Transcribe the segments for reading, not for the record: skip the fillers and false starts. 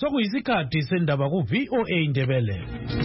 Sokuyisikhathi sendaba ku VOA Indebele.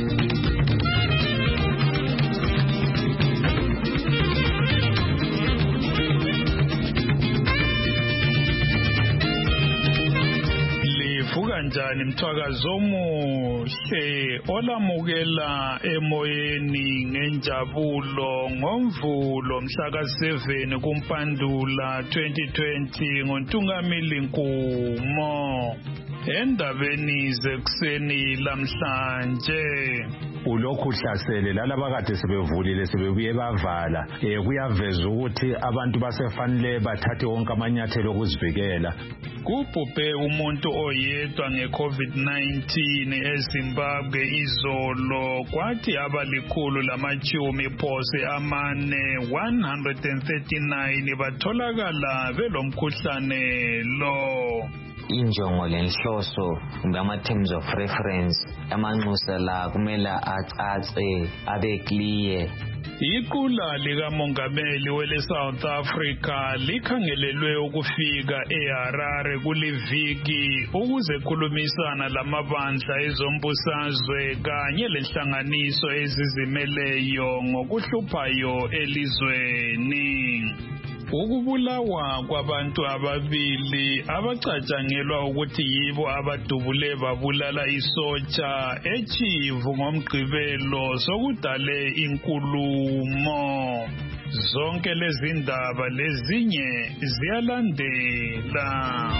Kanjani mthwakazo omuhle olamukela emoyeni ngenjabulo ngomvulo mhla ka7 kuMpandula 2020 ngoNtungamili Nkumo endabeni zekuseni lamhlanje. Ulokhu hlasele lalaba kade sebevulile sebebuye bavala kuyaveza ukuthi abantu basefanele bathathe wonke amanyathelo okuzivikela. Kubhubhe umuntu oyedwa ngeCovid-19 eZimbabwe izolo kwathi abalikhulu lamachumi phose amane 139 batholakala belomkhuhlane lo. Injongo lenhloso kumbe ama-terms of reference amanxusa la kumele acace abe clear. Iqula likamongameli wele South Africa likhangelelwe ukufika eHarare kuliviki ukuze khulumisana lamabandla ezombusazwe kanye lenhlanganiso ezizimeleyo ngokuhluphayo elizweni. Ukubulawa kwabantu ababili abacatshangelwa ukuthi yibo abadubule babulala isotsha eChivu ngomgqibelo sokudale inkulumo. Zonke lezi ndaba lezinye ziyalandela.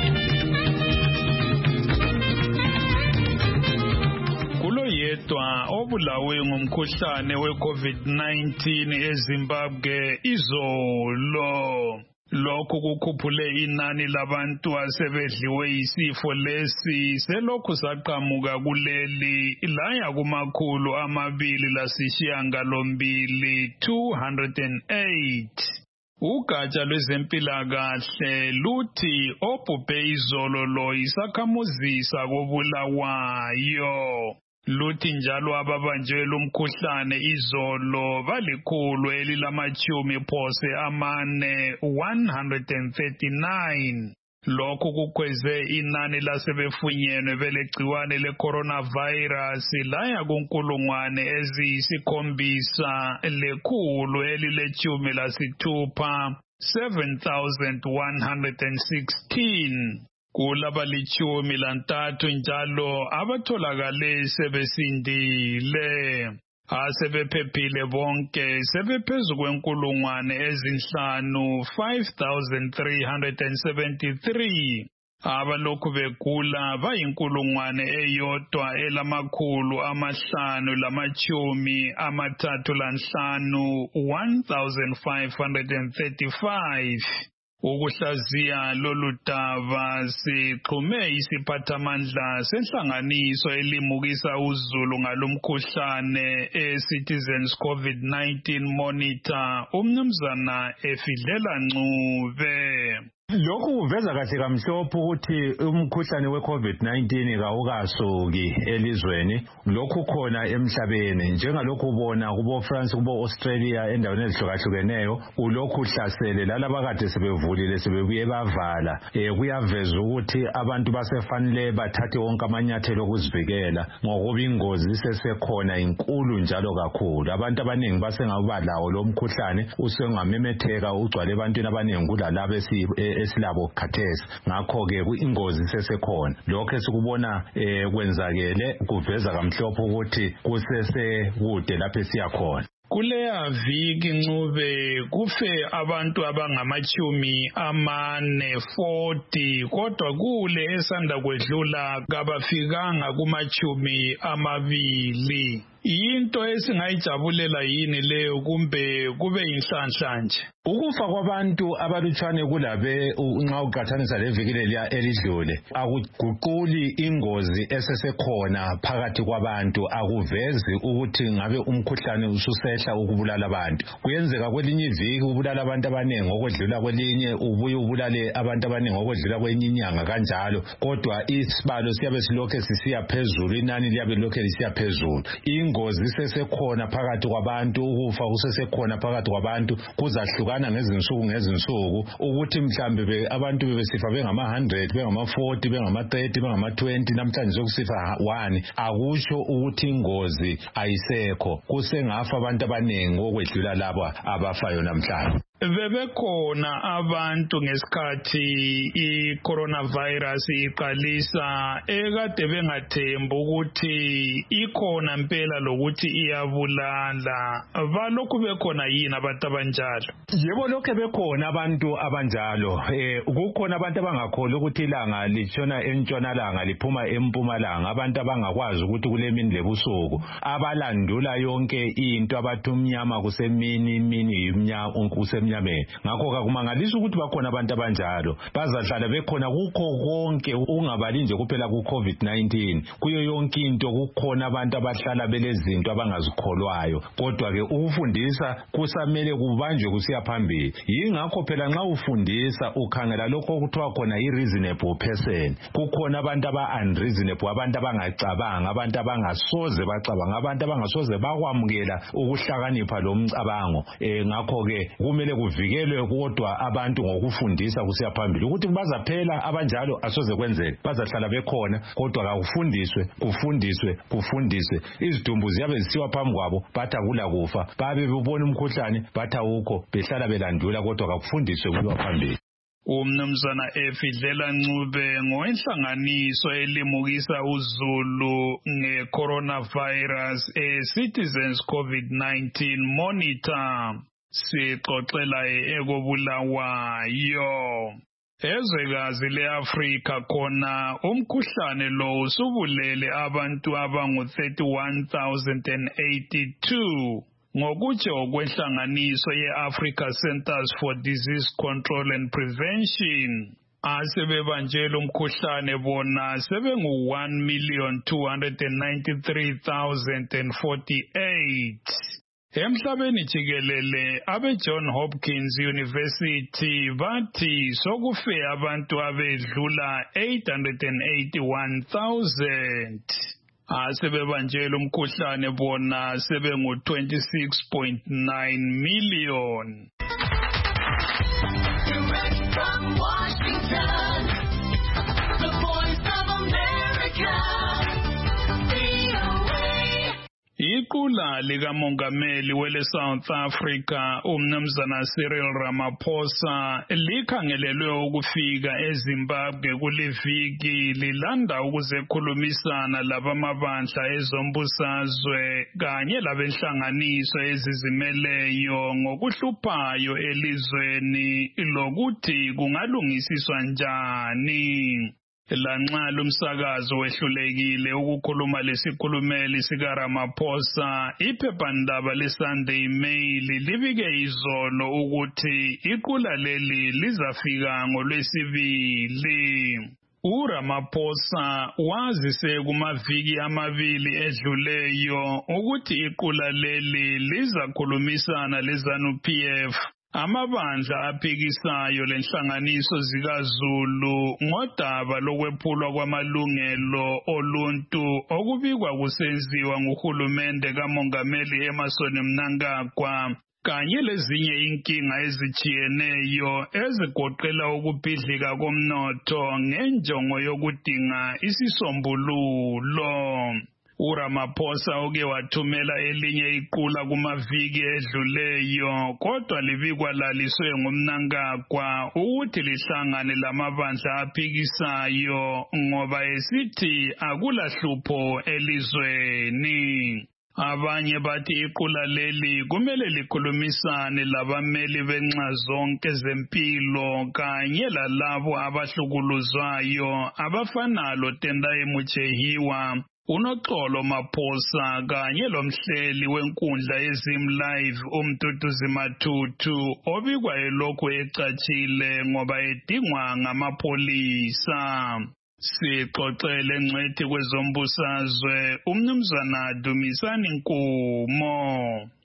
Yedwa obulawe ngumkhuhlane weCovid-19 eZimbabwe izolo. Lokhu kukhuphule inani labantu asebedliwe isifo lesi selokhu saqhamuka kuleli laya kumakhulu 208 208. Ugatsha lwezempilakahle luthi obhubhe izolo lo isakhamuzi sakobulawayo. Luthi njalo ababanjwe lumkhuhlane izolo balikhulu elilamachumi phose amane 139. Lokhu kukhweze inani lasebefunyenwe belegciwane le-coronavirus laya kunkulungwane eziyisi7 lekhulu elilechumi lasithupha 7,116. Kulaba lichumi lantathu njalo abatholakale sebesindile. Asebephephile bonke sebephezu kwenkulungwane ezinhlanu 5,373. Abalokhu begula bayinkulungwane eyodwa elamakhulu 535 1,535. Ukuhlaziya lolu daba sixhume isiphathamandla senhlanganiso elimukisa uzulu ngalomkhuhlane eCitizens COVID-19 Monitor umnumzana Efidlela Ncube. Lokhu kuveza kahle kamhlophe ukuthi umkhuhlane weCovid-19 kawukasuki elizweni. Lokhu khona emhlabeni njengalokhu ubona kubo France kubo Australia endaweni ezihlukahlukeneyo ulokhu hlasele lalaba kade sebevulile sebebuye bavala. Kuyaveza ukuthi abantu basefanele bathathe wonke amanyathelo okuzivikela ngokuba ingozi sesekhona inkulu njalo kakhulu. Abantu abaningi basengabalawo lo mkhuhlane usengamemetheka ugcwale ebantwini abaningi kulalabo esilabo khathesi. Ngakho-ke ingozi sesekhona. Lokho esikubona kwenzakele kuveza kamhlophe ukuthi kusesekude lapho esiyakhona. Kuleya viki Ncube kufe abantu abangamachumi 40 kodwa kule esanda kwedlula kabafikanga kumachumi 20. Into esingayijabulela yini leyo kumbe kube inhlanhla nje? Ukufa kwabantu abalutshwane kulabe nxa uqhathanisa leviki leliya elidlule akuguquli ingozi esesekhona phakathi kwabantu, akuvezi ukuthi ngabe umkhuhlane ususehla ukubulala abantu. Kuyenzeka kwelinye iviki ubulala abantu abaningi okwedlula kwelinye ubuye ubulale abantu abaningi okwedlula kwenye inyanga kanjalo, kodwa isibalo siyabe silokhe sisiya phezulu, inani liyabe lokhe lisiya phezulu. ingozi sesekhona phakathi kwabantu, ukufa kusesekhona phakathi kwabantu, kuzahlukana ngezinsuku ukuthi mhlambe abantu bebesifa bengama-100, bengama-40, bengama-30, bengama-20, namhlanje sokusifa 1, akusho ukuthi ingozi ayisekho. Kusengafa abantu abaningi okwedlula laba abafayo namhlanje. Bebekhona abantu ngesikhathi i-coronavirus iqalisa ekade bengathembi ukuthi ikhona impela lokuthi iyabulala. Balokhu bekhona yini abantu abanjalo? Yebo, lokho bekhona abantu abanjalo. Kukhona abantu abangakholwa ukuthi ilanga litshona entshonalanga liphuma empumalanga, abantu abangakwazi ukuthi kulemini lebusuku, abalandula yonke into abathi umnyama kusemini, imini kusemnyameni. Ngakho kakumangalisa ukuthi bakhona abantu abanjalo, bazahlala bekhona kukho konke, ungabali nje kuphela ku-COVID-19. Kuyo yonke into kukhona abantu abahlala belezinto abangazikholwayo, kodwa-ke ukufundisa kusamele kubanjwe kusiya phambili. Yingakho phela nxa ufundisa ukhangela lokho okuthiwa khona i-reasonable person. Kukhona abantu aba-unreasonable, abantu abangacabanga, abantu abangasoze bacabanga, abantu abangasoze bakwamukela ukuhlakanipha lo mcabango. Ngakho-ke kumele kuvikelwe kodwa abantu ngokufundisa kusiya phambili. Ukuthi bazaphela abanjalo asoze kwenzeke, bazahlala bekhona kodwa kufundiswe. Izidumbu ziyabe zisiwa phambi kwabo, bathi akula kufa, babe bebona umkhuhlane, bathi awukho, behlala belandula kodwa kakufundiswe kuyiwa phambili. Umnumzana Efidlela Ncube ngowenhlanganiso elimukisa uzulu nge-coronavirus Citizens COVID-19 Monitor. Sixoxela ekobulawayo. Ezwekazi le-Afrika khona umkhuhlane lo usubulele abantu abangu-31,082 ngokutsho kwenhlanganiso ye-Africa Centers for Disease Control and Prevention. Asebebanjela umkhuhlane bona sebengu-1,293,048. Emhlabeni jikelele abe-John Hopkins University bathi sokufe abantu abedlula 881,000. Asebebanjela umkhuhlane bona sebengu-26.9 million. Direct from Washington, the Voice of America. Iqula likamongameli wele South Africa umnumzana Cyril Ramaphosa likhangelelwe ukufika eZimbabwe kuliviki lilanda ukuzekhulumisana labamabandla ezombusazwe kanye labenhlanganiso ezizimeleyo ngokuhluphayo elizweni lokuthi kungalungisiswa njani. Lanxa lumsakazo wehlulekile ukukhuluma lesikhulumeli sikaRamaphosa, iphephandaba leSunday Mail libike izolo ukuthi iqula leli lizafika ngoLwesibili. uRamaphosa wazise kumaviki amabili edluleyo ukuthi iqula leli lizakhulumisana leZANU-PF, amabandla aphikisayo lenhlanganiso zikaZulu ngodaba lokwephulwa kwamalungelo oluntu okubikwa kusenziwa nguhulumende kamongameli Emmerson Mnangagwa kanye lezinye inkinga ezijiyeneyo ezigoqela ukubhidlika komnotho ngenjongo yokudinga isisombululo. uRamaphosa uke wathumela elinye iqula kumaviki edluleyo kodwa libikwa laliswe nguMnangagwa ukuthi lihlangane lamabandla aphikisayo ngoba esithi akulahlupho elizweni. Abanye bathi iqula leli kumele likhulumisane labameli benxa zonke zempilo kanye lalabo abahlukuluzwayo abafana loTendai Muchehiwa, uNoxolo Maphosa kanye lomhleli wenkundla yeZimLive uMduduzi Mathuthu obikwa elokhu ecatshile ngoba edingwa ngamapholisa. Sixoxele ngcwethi kwezombusazwe umnumzana Dumisani Nkumo.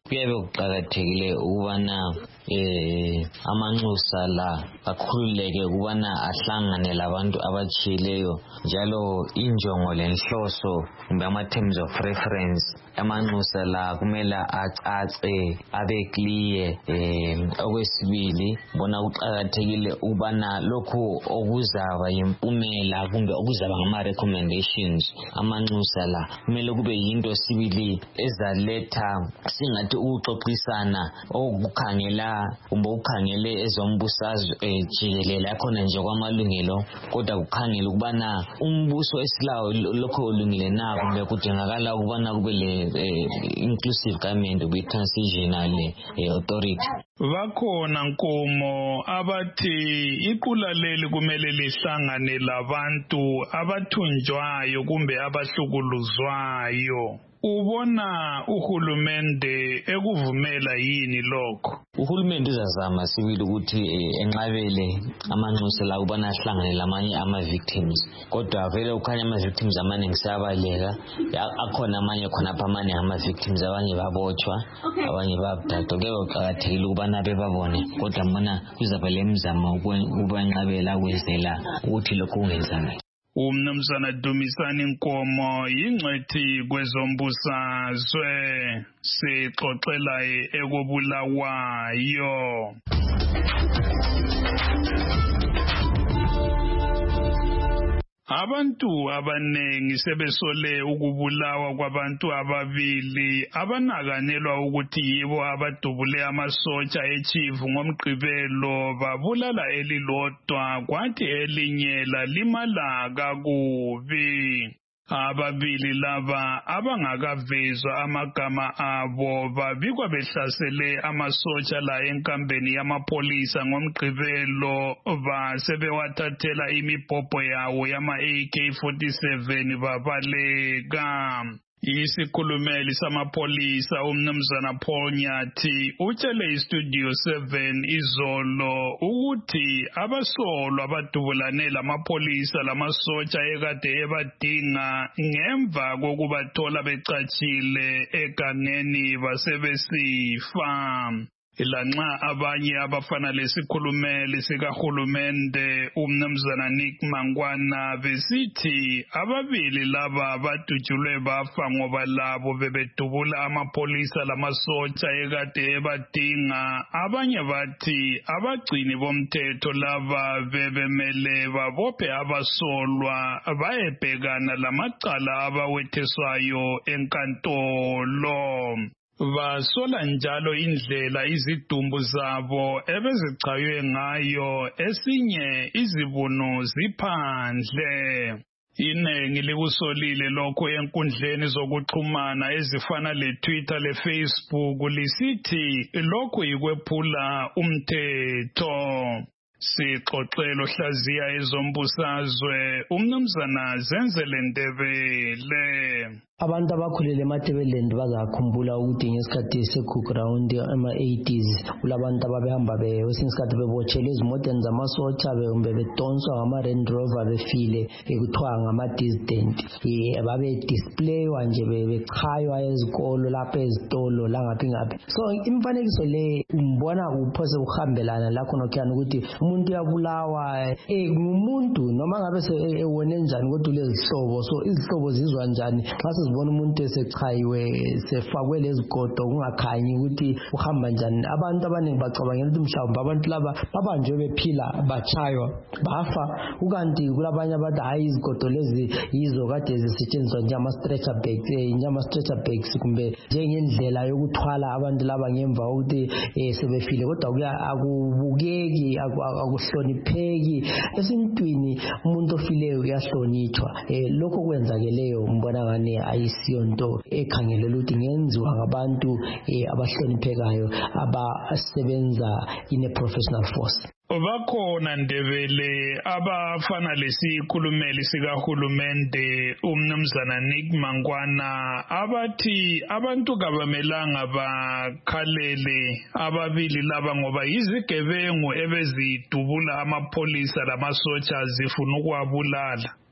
kuyabe kuqakathekile ukubana amanxusa la akhululeke ukubana ahlangane labantu abatshileyo njalo injongo lenhloso kumbe ama-terms of reference amanxusa la kumele acace abe clear. Okwesibili bona kuqakathekile ukubana lokhu okuzaba yimpumela kumbe okuzaba ngama-recommendations amanxusa la kumele kube yinto sibili ezaletha singathi ukuxoxisana okukhangela kumbe ukhangele ezombusazwe jikelele akhona nje kwamalungelo kodwa kukhangela ukubana umbuso esilawo lokho olungile na kumbe kudingakala ukubana kube le inclusive government kube transitional authority. Bakhona Nkomo abathi iqula leli kumele lihlangane labantu abathunjwayo kumbe abahlukuluzwayo. Ubona uhulumende ekuvumela yini lokho? Uhulumende uzazama sibili ukuthi enqabele amanxusa la ubana ahlangane lamanye ama-victims kodwa vele ukhanya ama-victims amaningi siyabaleka akhona amanye khonapha amaningi ama-victims abanye babotshwa abanye babudadwa kuyabe kuqakathekile ukubana bebabone kodwa mbona kuzaba le mzamo ukubanqabela kwenzela ukuthi lokhu kungenzakali. Umnumzana Dumisani Nkomo yingxethi kwezombusazwe sixoxela ekubulawayo. Abantu abanengi sebesole ukubulawa kwabantu ababili abanakanelwa ukuthi yibo abadubule amasotsha echifu ngomgqibelo babulala elilodwa kwathi elinye lalimala kakubi. Ababili laba abangakavezwa amagama abo babikwa behlasele amasotsha la enkambeni yamapolisa ngomgqibelo basebewathathela imibhobho yawo yama-AK-47 babaleka. Isikhulumeli samapolisa umnumzana Paul Nyathi utshele iStudio 7 izolo ukuthi abasolwa abadubulane lamapolisa lamasotsha ekade ebadinga ngemva kokubathola becatshile egangeni basebesifa. Ilanxa abanye abafana lesikhulumeli sikahulumende umnumzana Nick Mangwana besithi ababili laba badutshulwe bafa ngoba labo bebedubula amapolisa lamasotsha ekade ebadinga. Abanye bathi abagcini bomthetho laba bebemele babophe abasolwa bayebhekana lamacala abawetheswayo enkantolo. Basola njalo indlela izidumbu zabo ebezichaywe ngayo esinye izibuno ziphandle. Inengi likusolile lokho enkundleni zokuxhumana ezifana le-Twitter le-Facebook lisithi lokho yikwephula umthetho. Sixoxelo hlaziya ezombusazwe umnumzana Zenzele Ndebele. Abantu abakhulele eMatebeleland bazakhumbula ukuthi ngesikhathi se-Cook Round ama-80s kulabantu ababehamba kwesinye isikhathi bebotshelwe ezimoteni zamasotsha bedonswa ngama-Land Rover befile kuthiwa ngama-dissident. Babedisplayiwa nje bechaywa ezikolo lapha ezitolo langaphi ngaphi. So imifanekiso le umbona uphose uhambelana lakho nokhiyana ukuthi umuntu uyabulawa ngumuntu noma ngabe ewone njani kodwa lezihlobo. So izihlobo zizwa njani xa sibona umuntu esechayiwe sefakwe lezigodo kungakhanyi ukuthi uhamba njani. Abantu abaningi bacabangela ukuthi mhlawumbe abantu laba babanjwe bephila bachaywa bafa ukanti kulabanye abathi hayi izigodo lezi yizo kade zisetshenziswa njengama-stretcher bags njengama-stretcher bags kumbe njengendlela yokuthwala abantu laba ngemva ukuthi sebefile kodwa akubukeki akuhlonipheki. Esintwini umuntu ofileyo uyahlonitshwa. Lokho kwenzakeleyo mbona ngane ayisiyo nto ekhangelela ukuthi ngenziwa ngabantu abahloniphekayo abasebenza in a professional force. Bakhona Ndebele abafana lesikhulumeli sikahulumende umnumzana Nick Mangwana abathi abantu kabamelanga bakhalele ababili laba ngoba izigebengu ebezidubula amapolisa lamasotsha zifuna ukwabulala.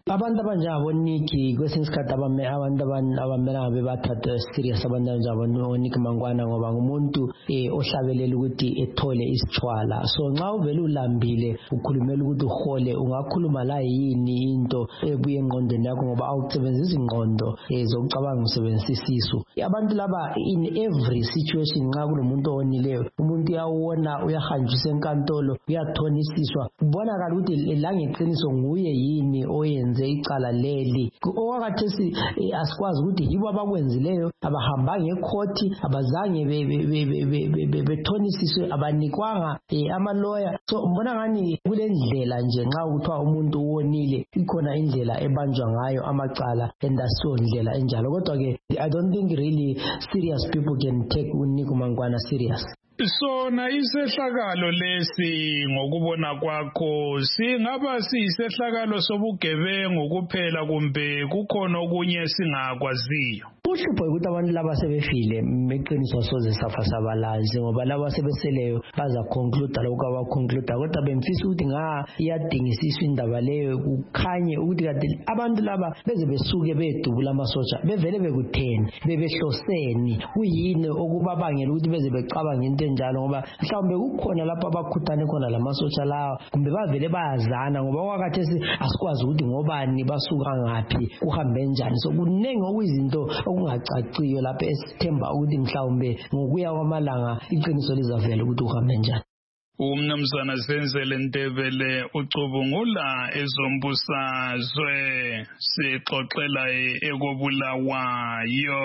abantu abanjabo Nikki kwesinye isikhathi abantu abamela bebathatha serious abantu abanjabo Nick Mangwana ngoba ngumuntu ohlabelela ukuthi ethole isithwala. So nxa uvela ulambile ukhulumela ukuthi uhole ungakhuluma la yini into ebuye engqondweni yakho ngoba awusebenzisi ingqondo zokucabanga usebenzisa isisu. Abantu laba in every situation nxa kulomuntu onileyo umuntu uyawona uyahanjiswa enkantolo uyathonisiswa kubonakala ukuthi la ngeqiniso nguye yini oyenze icala leli. Okwakhathesi asikwazi ukuthi yibo abakwenzileyo abahambanga ekhoti abazange bethonisiswe abanikwanga amaloya. So mbona ngani kule ndlela nje nxa kuthiwa umuntu wonile ikhona indlela ebanjwa ngayo amacala endasiyo ndlela enjalo. Kodwa ke I don't think really serious people can take uNick Mangwana serious. Sona isehlakalo lesi ngokubona kwakho singaba siyisehlakalo sobugebengu kuphela kumbe kukhona okunye singakwaziyo? Uhlupho ukuthi abantu laba sebefile eqiniso soze safa sabalazi ngoba laba sebeseleyo baza conclude lokho abaconclude kodwa bemfisa ukuthi iyadingisiswa indaba leyo kukhanye ukuthi kade abantu laba beze besuke bedubula amasotsha bevele bekutheni bebehloseni kuyini okubabangela ukuthi beze becabanga into enjalo ngoba mhlawumbe kukhona lapho abakhuthane khona lamasotsha lawa kumbe bavele bayazana ngoba kwakhathesi asikwazi ukuthi ngobani basuka ngaphi kuhambe njani. So kunengi okuyizinto okungacaciyo lapho esithemba ukuthi mhlawumbe ngokuya kwamalanga iqiniso lizavela ukuthi uhambe njani. Umnumzana Zenzele Ndebele ucubungula ezombusazwe sixoxela ekobulawayo.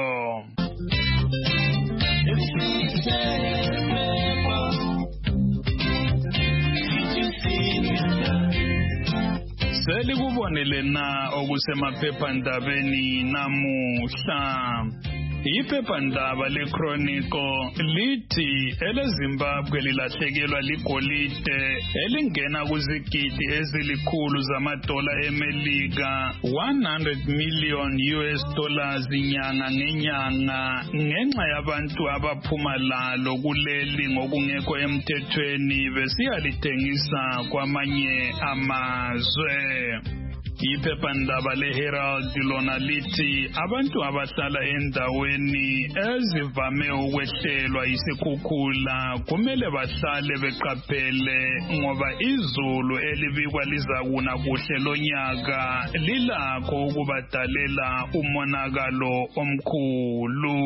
Selikubonele na okusemaphephandabeni namuhla. Iphephandaba leChronicle lithi eleZimbabwe lilahlekelwa ligolide elingena kuzigidi ezilikhulu zamadola eMelika $100 million inyanga nenyanga ngenxa yabantu abaphuma lalo kuleli ngokungekho emthethweni besiyalithengisa kwamanye amazwe. Iphephandaba leHerald lona lithi abantu abahlala endaweni ezivame ukwehlelwa isikhukhula kumele bahlale beqaphele ngoba izulu elibikwa lizakuna kuhle lonyaka lilakho ukubadalela umonakalo omkhulu.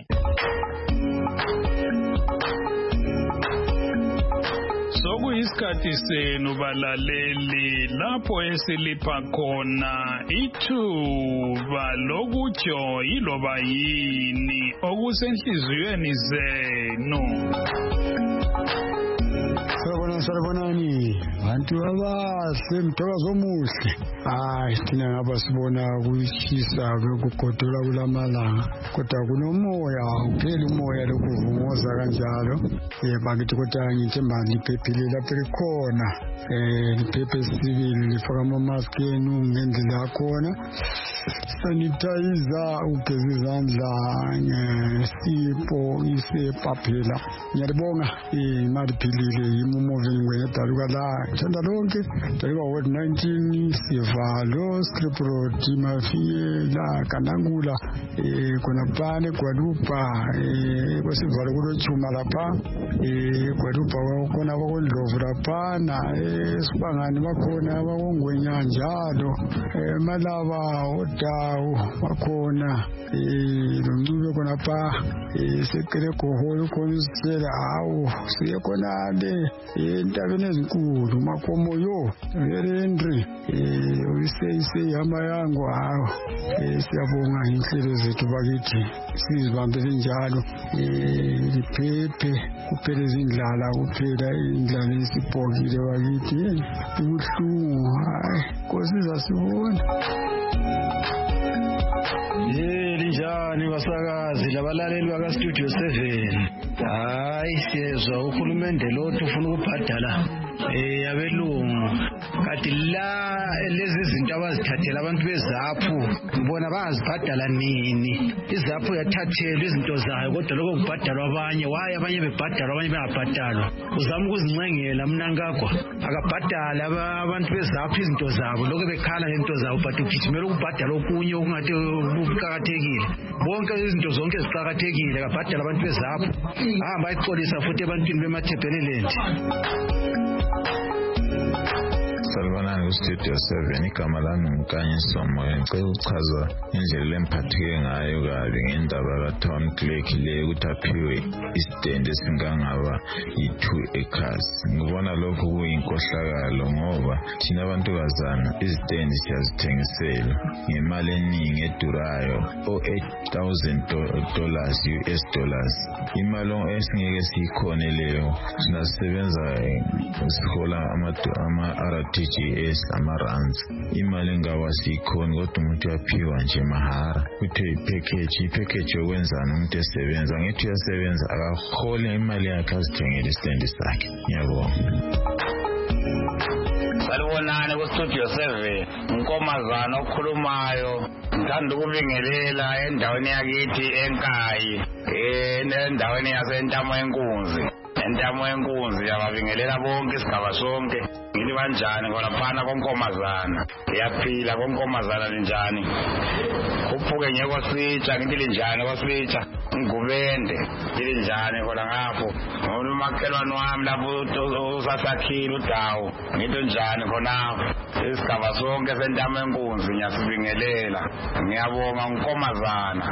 Sokuyisikhathi senu balaleli lapho esilipha khona ithuba lokutsho yiloba yini okusenhliziyweni zenu. Sarabonani bantu abahle mthokozo omuhle. Thina ngaba sibona kuyishisa bekugodola kulamalanga kodwa kunomoya uphela umoya lokuvungoza kanjalo. Bakithi kodwa ngithemba liphephile lapho likhona. Liphephe sibili lifaka ama-mask enu ngendlela yakhona. Sanitizer ugeza izandla ngesipho isepa phela. Ngiyabonga imali philile imumoveni ngwedalwa la thanda lonke dalwa COVID-19 sivalo script road mafiyela kanangula kona pane kwalupa kwasivalo kulochuma lapha kwalupa kona bakondlovu lapha na sibangani bakhona abakongwenya njalo malaba odawu bakhona loncube kona pa sekere koholo konsela awu siye kona le entabeni ezinkulu makomo yo verendri uyise yama yangu awu siyabonga inhlelo zethu bakithi sizibambele njalo liphephe kuphela izindlala kuphela indlala isibhokile bakithi ubuhlungu hayi nkosiza sibona. Linjani basakazi labalaleli baka Studio 7. Hayi siyezwa uhulumende lothu ufuna ukubhadala abelungu kati la lezi zinto abazithathela abantu bezaphu bona bazibhadala nini izaphu yathathelwa izinto zayo kodwa lokho kubhadalwa abanye waye abanye bebhadalwa abanye bengabhadalwa uzama ukuzincengela mnankagwa akabhadala abantu bezaphu izinto zabo lokho bekhala ngento zabo but ugijimela ukubhadala okunye okungathi kuqakathekile bonke izinto zonke ziqakathekile akabhadala abantu bezaphu ahamba ayixolisa futhi ebantwini bemathebheleland. Salvanani kustudio 7 igama lami ngikanye Somoya ngicela ukuchaza indlela emphatheke ngayo kabi ngendaba kaTown Clerk le ukuthi aphiwe istand esingangaba i2 acres. Ngibona lokho kuyinkohlakalo ngoba thina abantukazana istand siyazithengisela ngemali eningi edurayo $8,000 US dollars. Imali esingeke sikhone leyo sinasebenza sihola ama RTGS ama-runs imali engawasikhoni kodwa umuntu uyaphiwa nje mahara kuthiwe ipackage yokwenzana umuntu esebenza ngithi uyasebenza akahole imali yakhe azithengele istendi sakhe. Ngiyabonga. Salibonani kustudio 7 unkomazana okhulumayo ngithanda ukubingelela endaweni yakithi eNkayi endaweni yasentamo yenkunzi yababingelela bonke isigaba sonke ngithi banjani ngolaphana konkomazana iyaphila konkomazana linjani kuphuke ngeke sitsha ngithi linjani kwasitsha ngubende linjani khona ngapho ngoba umakhelwane wami lapho usasakhile udawu ngithi njani khonapho isigaba sonke sentamo yenkunzi ngiyasibingelela ngiyabonga nkonkomazana.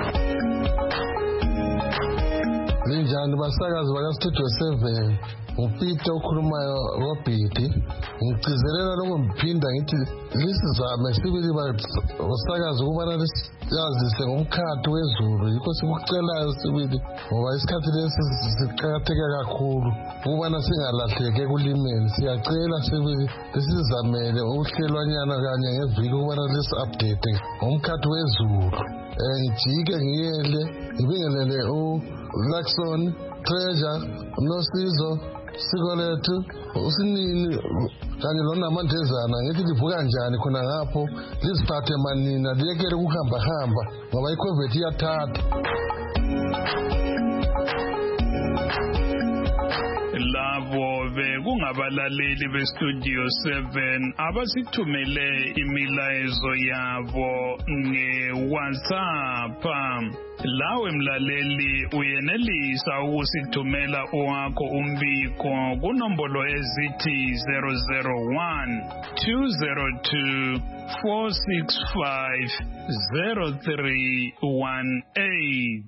Linjani basakazi bakastudio 7 uPeter okhulumayo Robert ngicizelela lokho ngiphinda ngithi lisizame sibili basakazi ukubana yazise ngomkhathi wezulu yikho sikucelayo sibili ngoba isikhathi lesi siqhakatheke kakhulu ukubana singalahleke kulimeni siyacela sibili sizamele uhlelwanyana kanye ngeviki ukubana lisi-update ngomkhathi wezulu ngijike ngiyele ngibingelele Laxon, Treasure, Nosizo, Sikolethu, uSinini kanye lonamandezana ngithi livuka njani khona ngapho liziphathe manina liyekele ukuhamba ngoba iCovid iyathatha. Labo bekungabalaleli bestudio 7 abasithumele imilayezo yabo ngeWhatsApp. Lawe mlaleli uyenelisa ukusithumela owakho umbiko kunombolo ezithi 001 202 465 0318.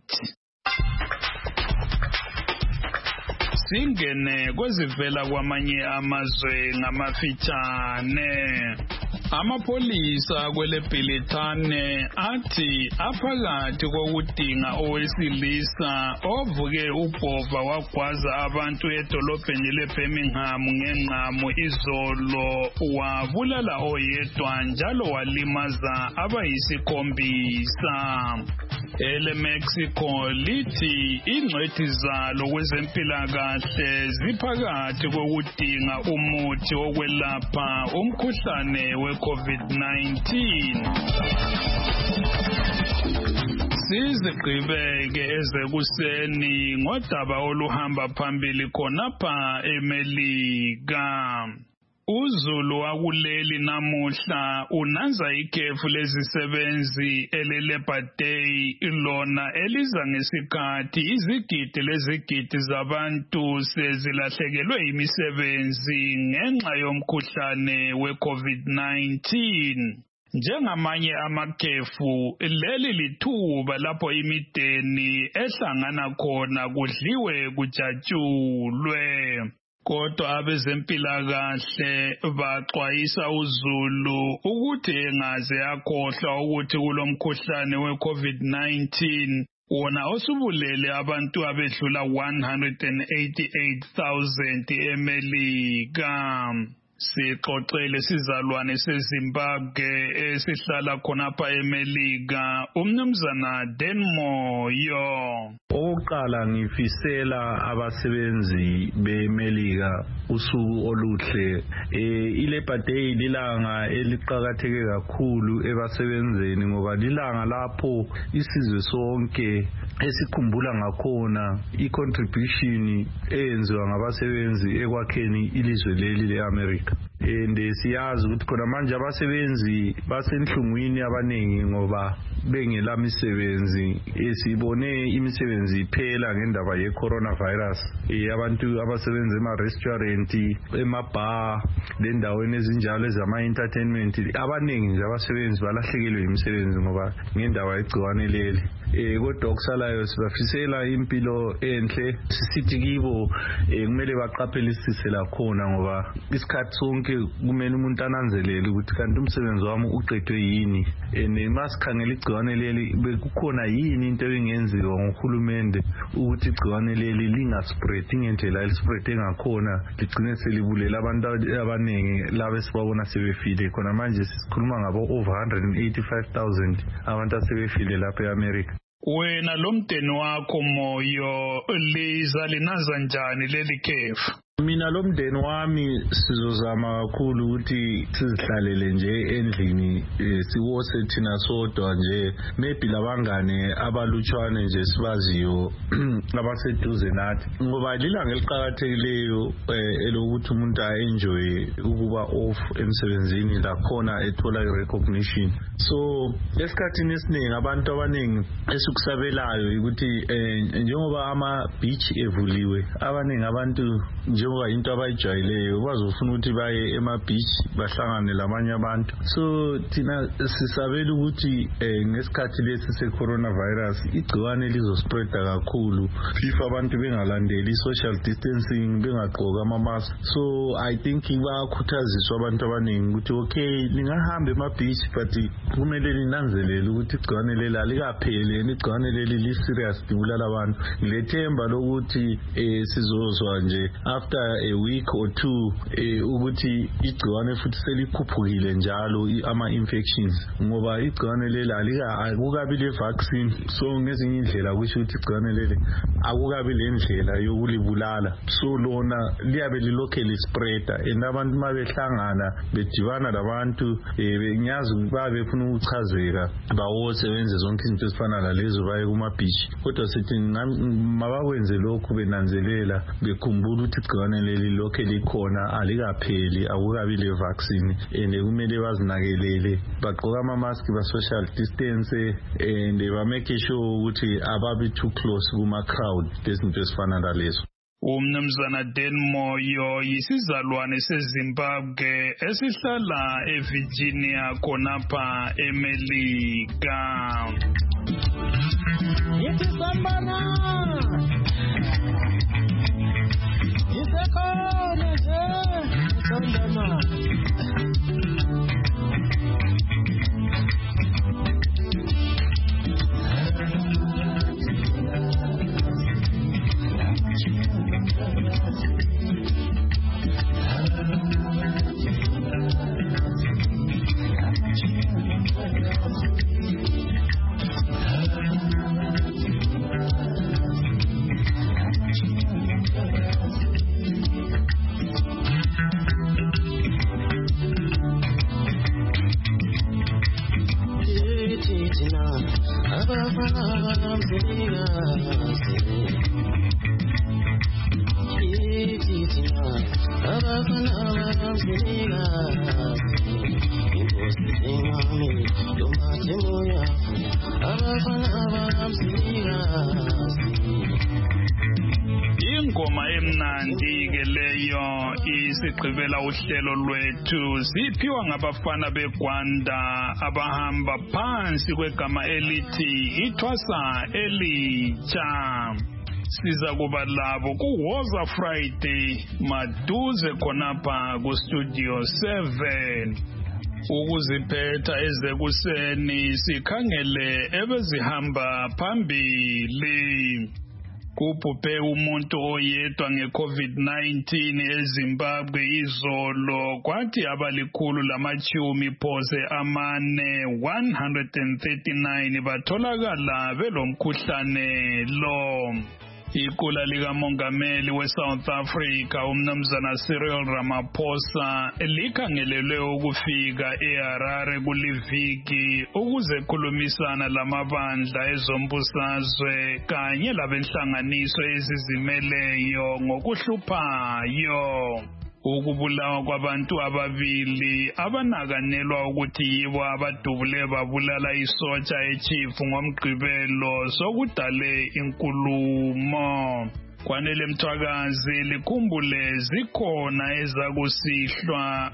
Singene kwezivela kwamanye amazwe ngamafitshane. Amapolisa kwele Bhilithane athi aphakathi kokudinga owesilisa ovuke ubhova wagwaza abantu edolobheni leBirmingham ngengqamu izolo wabulala oyedwa njalo walimaza abayisikhombisa. Mexico lithi ingcwethi zalo kwezempilakahle ziphakathi kokudinga umuthi wokwelapha umkhuhlane we-COVID-19. Sizigqibeke ezekuseni ngodaba oluhamba phambili khonapha eMelika. Uzulu wakuleli namuhla unanza ikhefu lezisebenzi ele-Labor Day lona eliza ngesikhathi izigidi lezigidi zabantu sezilahlekelwe imisebenzi ngenxa yomkhuhlane we-COVID-19. Njengamanye amakhefu leli lithuba lapho imideni ehlangana khona kudliwe kujatshulwe. Kodwa abezempilakahle baxwayisa uzulu ukuthi engaze akhohlwa ukuthi kulomkhuhlane we-COVID-19 wona osubulele abantu abedlula 188,000 eMelika. Sixoxele sizalwane seZimbabwe esihlala khonapha eMelika umnumzana Denmoyo. Oqala ngifisela abasebenzi beMelika usuku oluhle. iLabor Day lilanga eliqhakatheke kakhulu ebasebenzeni ngoba lilanga lapho isizwe sonke esikhumbula ngakhona icontribution eyenziwa ngabasebenzi ekwakheni ilizwe leli leAmerica. Siyazi ukuthi khona manje abasebenzi basenhlungwini abaningi ngoba bengela misebenzi. Sibone imisebenzi iphela ngendaba ye-coronavirus. Abantu abasebenza ema-restaurant, ema-bar, lendaweni ezinjalo ezama-entertainment, abaningi nje abasebenzi balahlekelwe imisebenzi ngoba ngendaba yegciwane leli. Kodwa okusalayo sibafisela impilo enhle. Sisithi kibo kumele baqaphelisise lakhona ngoba isikhathi sonke kumele umuntu ananzelele ukuthi kanti umsebenzi wami uqedwe yini. Masikhangela igciwane leli kukhona yini into engenziwa nguhulumende ukuthi igciwane leli lingaspread ngendlela elispread ngakhona ligcine selibulela abantu abaningi laba esibabona sebefile. Khona manje sikhuluma ngabo over 185,000 abantu asebefile lapha eAmerica. Wena lomdeni wakho Moyo liza linaza njani leli khefu? Mina lomdeni wami sizozama kakhulu ukuthi sizihlalele nje endlini siwose thina sodwa nje, maybe labangane abalutshwane nje sibaziyo abaseduze nathi ngoba lilanga eliqhakathekileyo elokuthi umuntu enjoy ukuba off emsebenzini lakhona ethola i-recognition. So esikhathini esiningi abantu abaningi esikusabelayo ukuthi njengoba ama-beach evuliwe, abaningi abantu njengoba into abayijwayeleyo bazofuna ukuthi baye ema-beach bahlangane labanye abantu. So thina sisabela ukuthi ngesikhathi lesi se-coronavirus igciwane lizospreada kakhulu if abantu bengalandeli i-social distancing, bengagqoka ama-mask. So I think bayakhuthaziswa abantu abaningi ukuthi okay lingahamba ema-beach but kumele linanzelele ukuthi igciwane leli alikapheli, igciwane leli li-serious libulala abantu. Ngilethemba lokuthi sizozwa nje after a week or two ukuthi igciwane futhi selikhuphukile njalo ama-infections ngoba igciwane leli akukabi le-vaccine. So ngezinye indlela kusho ukuthi igciwane leli akukabi le ndlela yokulibulala. So lona liyabe lilokhe lispreada and abantu uma behlangana bedibana labantu ngiyazi babe befuna ukuchazeka bawose benze zonke izinto ezifana lalezo baye kuma-beach. Kodwa sithi mabakwenze lokhu benanzelela bekhumbula ukuthi igciwane leli lokhe likhona alikapheli, akukabi le-vaccine and kumele bazinakelele bagqoka ama-mask, ba-social distance and bamake sure ukuthi ababi too close kuma-crowd lezinto ezifana lalezo. Umnumzana Dan Moyo yisizalwane seZimbabwe esihlala eVirginia khonapha eMelika. Yithi sambana isekhona nje sambana. Ingoma emnandi ke leyo isigqibela uhlelo lwethu, siphiwa ngabafana beGwanda abahamba phansi kwegama elithi ithwasa elitsha. Siza kuba labo kuWoza Friday maduze khonapha kuStudio 7. Ukuziphetha ezekuseni sikhangele ebezihamba phambili. Kubhubhe umuntu oyedwa nge-COVID-19 eZimbabwe izolo, kwathi abalikhulu lamachumi phose amane 139 batholakala belomkhuhlane lo. Iqula likamongameli we-South Africa umnumzana Cyril Ramaphosa likhangelelwe ukufika eHarare kuliviki ukuze khulumisana lamabandla ezombusazwe kanye labenhlanganiso ezizimeleyo ngokuhluphayo. Ukubulawa kwabantu ababili abanakanelwa ukuthi yibo abadubule babulala isotsha echief ngomgqibelo sokudale inkulumo. Kwanele Mthwakazi likhumbule zikhona ezakusihlwa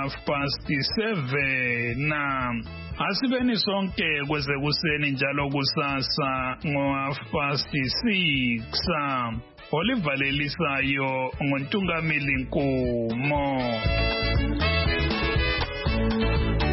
ngo-7:30. Asibeni sonke kweze kuseni njalo kusasa ngo-6:30. Olivalelisayo ngontungameli Nkumo.